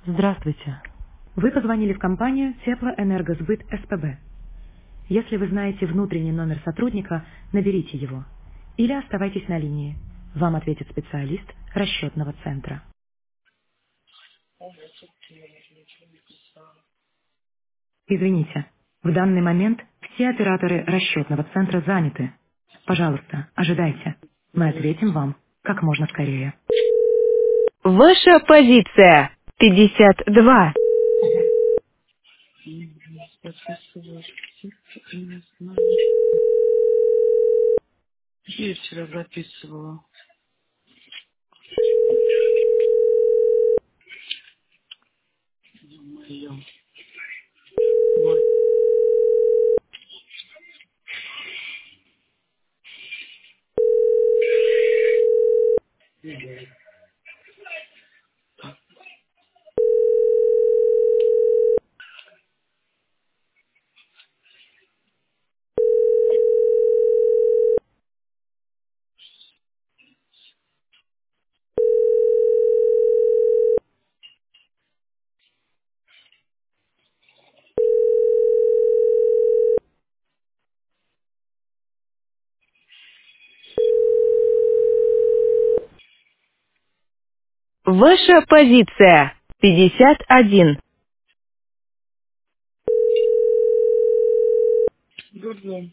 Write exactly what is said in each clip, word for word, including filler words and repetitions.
Здравствуйте. Вы позвонили в компанию Теплоэнергосбыт СПБ. Если вы знаете внутренний номер сотрудника, наберите его. Или оставайтесь на линии. Вам ответит специалист расчетного центра. Извините, в данный момент все операторы расчетного центра заняты. Пожалуйста, ожидайте. Мы ответим вам как можно скорее. Ваша позиция пятьдесят два. Записываю. Не знаю. Я вчера записывала. Ё-моё. Ой. Ваша позиция пятьдесят один. Дурдом.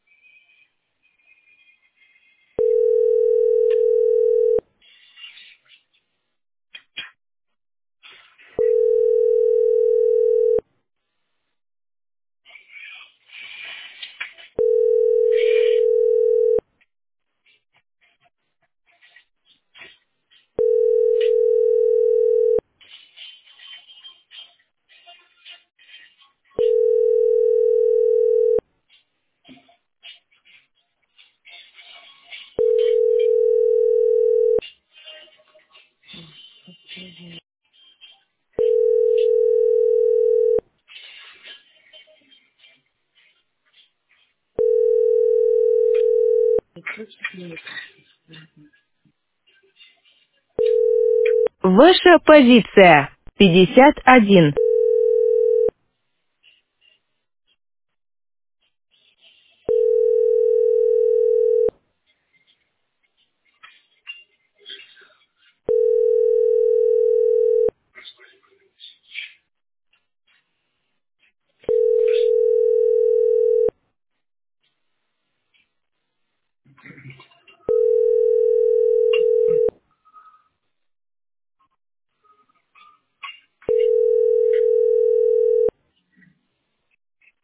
Ваша позиция пятьдесят один.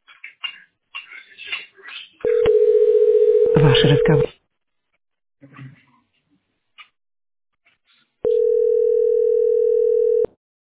Ваш разговор.